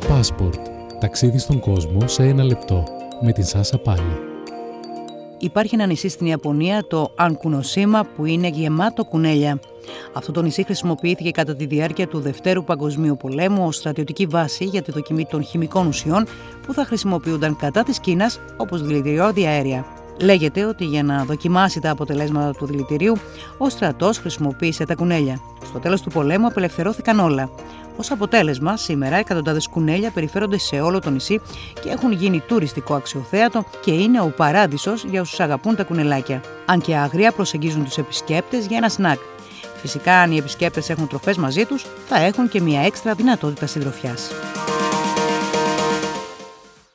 Passport. Ταξίδι στον κόσμο σε 1 λεπτό. Με την Σάσα Πάλι. Υπάρχει ένα νησί στην Ιαπωνία, το Ανκουνοσίμα, που είναι γεμάτο κουνέλια. Αυτό το νησί χρησιμοποιήθηκε κατά τη διάρκεια του Δευτέρου Παγκοσμίου Πολέμου ως στρατιωτική βάση για τη δοκιμή των χημικών ουσιών που θα χρησιμοποιούνταν κατά της Κίνας, όπως δηλητηριώδη αέρια. Λέγεται ότι για να δοκιμάσει τα αποτελέσματα του δηλητηρίου, ο στρατός χρησιμοποίησε τα κουνέλια. Στο τέλος του πολέμου απελευθερώθηκαν όλα. Ως αποτέλεσμα, σήμερα εκατοντάδες κουνέλια περιφέρονται σε όλο το νησί και έχουν γίνει τουριστικό αξιοθέατο και είναι ο παράδεισος για όσους αγαπούν τα κουνελάκια. Αν και άγρια προσεγγίζουν τους επισκέπτες για ένα σνακ. Φυσικά, αν οι επισκέπτες έχουν τροφές μαζί τους, θα έχουν και μια έξτρα δυνατότητα συντροφιάς.